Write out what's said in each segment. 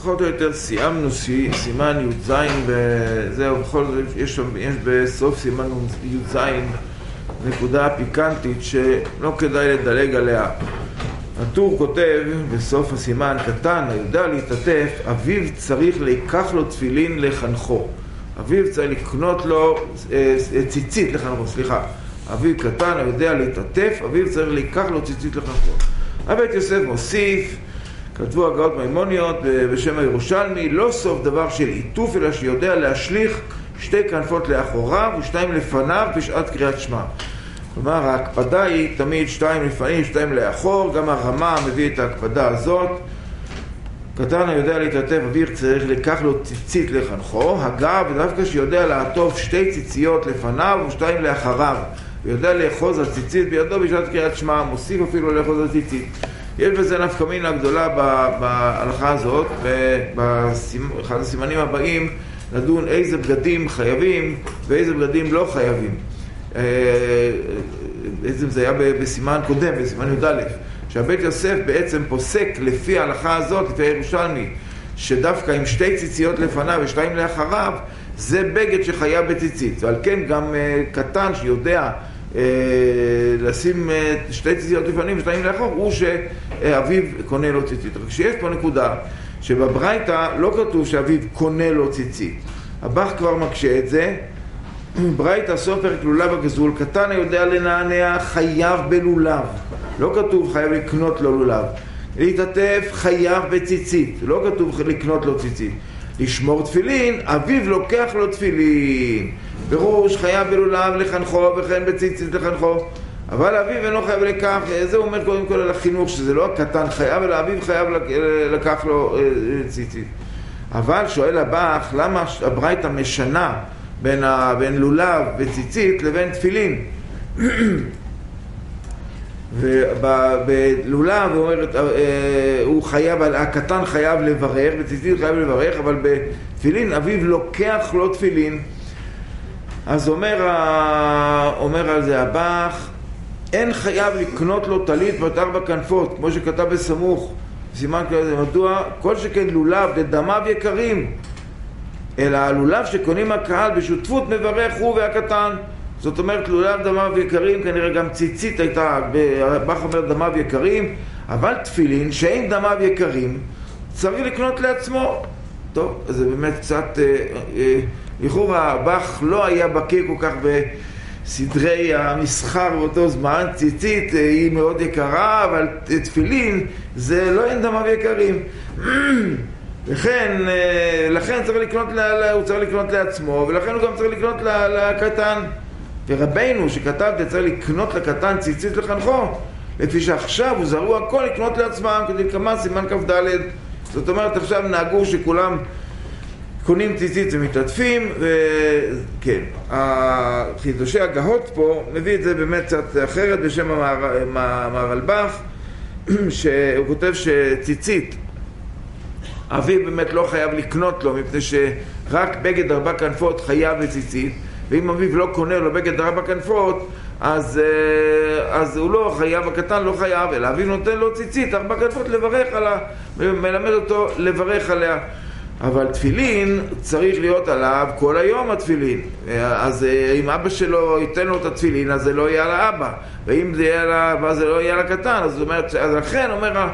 פחות או יותר סיימנו סימן י"ז וזהו, בכל זאת יש בסוף סימן י"ז נקודה פיקנטית שלא כדאי לדלג עליה. הטור כותב בסוף הסימן, קטן היודע להתעטף, אביו צריך לקח לו תפילין לחנכו. אביו צריך לקנות לו ציצית לחנכו, סליחה. אביו קטן היודע להתעטף, אביו צריך לקח לו ציצית לחנכו. הבית יוסף מוסיף, כתבו הגאות מימוניות בשם הירושלמי, לא סוף דבר של עיטוף, אלא שיודע להשליך שתי כנפות לאחוריו ושתיים לפניו בשעת קריאת שמע. כלומר, ההקפדה היא תמיד שתיים לפנים, שתיים לאחור, גם הרמה מביא את ההקפדה הזאת. קטן היודע להתעטף, אביו צריך לקח לו ציצית לחנכו, הגב דווקא שיודע לעטוף שתי ציציות לפניו ושתיים לאחריו, ויודע לאחוז על ציצית בידו בשעת קריאת שמע, מוסיף אפילו לאחוז על ציצית. יש בזה נפקא מינה גדולה בהלכה הזאת, באחד הסימנים הבאים נדון איזה בגדים חייבים ואיזה בגדים לא חייבים. זה היה בסימן קודם, בסימן י"א, שהבית יוסף בעצם פוסק לפי ההלכה הזאת, לפי הירושלמי, שדווקא עם שתי ציציות לפניו ושתיים לאחריו, זה בגד שחייב בציצית. ועל כן גם קטן שיודע לשים שתי ציציות לפנים ושתיים לאחור, הוא שאביו קונה לו ציצית. רק שיש פה נקודה שבברייתא לא כתוב שאביו קונה לו ציצית. הבח כבר מקשה את זה. ברייתא סוף פרק לולב הגזול, קטן היודע לנענע חייב בלולב. לא כתוב חייב לקנות לו לולב. להתעטף חייב בציצית. לא כתוב לקנות לו ציצית. לשמור תפילין, אביו לוקח לו תפילין. בראש חייב בלולב לחנכו וכן בציצית לחנכו. אבל אביו אינו חייב לקח. זה אומר קודם כל על החינוך, שזה לא הקטן חייב, אלא אביו חייב לקח לו ציצית. אבל שואל הבח, למה הברייתא משנה בין לולב וציצית לבין תפילין? ובלולב הוא חייב, הקטן חייב לברך, בציצית חייב לברך, אבל בתפילין אביו לוקח לו תפילין. אז אומר על זה הבח, אין חייב לקנות לו טלית בת 4 כנפות, כמו שכתב בסמוך סימן כזה. מדוע? כל שכן לולב דדמיו יקרים, אלא הלולב שקונים הקהל בשותפות מברך הוא והקטן. זאת אומרת, לולב דמיו יקרים, כנראה גם ציצית הייתה, הבח אומר דמיו יקרים, אבל תפילין שאין דמיו יקרים צריך לקנות לעצמו. טוב, אז זה באמת קצת לכאורה הבח לא היה בקיא כל כך בסדרי המסחר באותו זמן. ציצית היא מאוד יקרה, אבל תפילין זה לא אין דמיו יקרים. לכן צריך לקנות, הוא צריך לקנות לעצמו, ולכן הוא גם צריך לקנות לקטן. ורבינו שכתב צריך לקנות לקטן ציצית לחנכו, לפי שעכשיו הוא זרו הכל לקנות לעצמם, כדי כמה סימן כ"ד. זאת אומרת, עכשיו נהגו שכולם קונים ציצית ומתעטפים. וכן, חידושי הגהות פה מביא את זה באמת קצת אחרת בשם המהרלב"ח, שהוא כותב שציצית אביו באמת לא חייב לקנות לו, מפני שרק בגד 4 כנפות חייב בציצית, ואם אביו לא קונה לו בגד 4 כנפות, אז הוא לא חייב, הקטן לא חייב, אלא אביו נותן לו ציצית 4 כנפות לברך עליה, מלמד אותו לברך עליה. אבל תפילין צריך להיות עליו כל היום התפילין. אז אם אבא שלו ייתן לו את התפילין, אז זה לא יהיה לאבא, ואם זה יהיה לאבא, זה לא יהיה לקטן. אז לכן אומר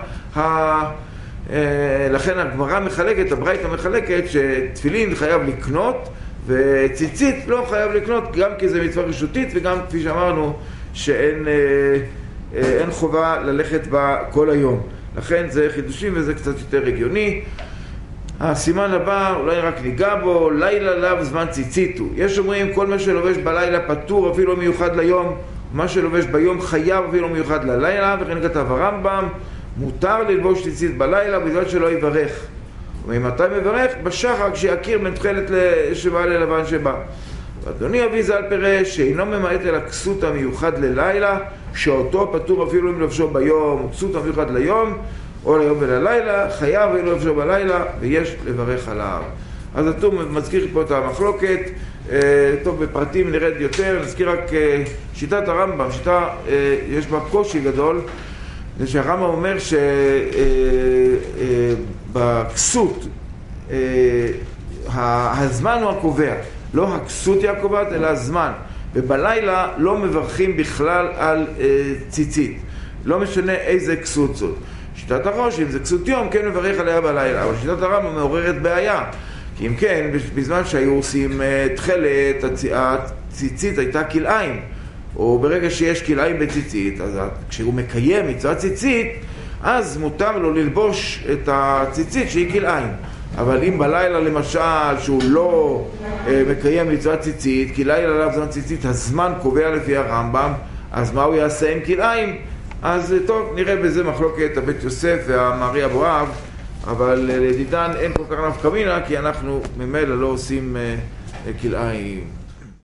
לכן הגמרא מחלקת, הברייתא מחלקת, שתפילין חייב לקנות וציצית לא חייב לקנות, גם כי זה מצווה רשותית, וגם כפי שאמרנו שאין חובה ללכת בה כל היום. לכן זה חידושים וזה קצת יותר הגיוני. הסימן הבא, אולי רק ניגע בו, לילה לאו זמן ציצית הוא. יש אומרים כל מה שלובש בלילה פטור אפילו מיוחד ליום, מה שלובש ביום חייב אפילו מיוחד ללילה, וכן כתב הרמב"ם, מותר ללבוש ציצית בלילה בגלל שלא יברך. ומתי מברך? בשחר, כשיכיר בין תחילת שבא ללבן שבא. ואדוני אבי ז"ל פירש שאינו ממעט אל הכסות המיוחד ללילה, שאותו פטור אפילו אם לבשו ביום, כסות המיוחד ליום או ליום וללילה, חייב ואילו לבשו בלילה ויש לברך עליו. אז הטור מזכיר פה את המחלוקת. טוב, בפרטים נרד יותר, נזכיר רק שיטת הרמב"ם. שיטה יש בה קושי גדול, זה שהרמב"ם אומר שבכסות הזמן הוא הקובע, לא הכסות היא הקובעת אלא הזמן. ובלילה לא מברכים בכלל על ציצית, לא משנה איזה כסות זאת. שיטת הראש, אם זה כסות יום, כן מברך עליה בלילה, אבל שיטת הרמב"ם מעוררת בעיה, כי אם כן, בזמן שהיו עושים תכלת, הציצית הייתה כלאיים, או ברגע שיש כלאיים בציצית, אז כשהוא מקיים מצוות ציצית, אז מותר לו ללבוש את הציצית שהיא כלאיים. אבל אם בלילה למשל שהוא לא מקיים מצוות ציצית, כי לילה עליו זמן ציצית, הזמן קובע לפי הרמב"ם, אז מה הוא יעשה עם כלאיים? אז טוב, נראה בזה מחלוקת הבית יוסף והמארי אבואב, אבל לדידן אין כל כך נפקא מינה, כי אנחנו ממילא לא עושים כלאיים.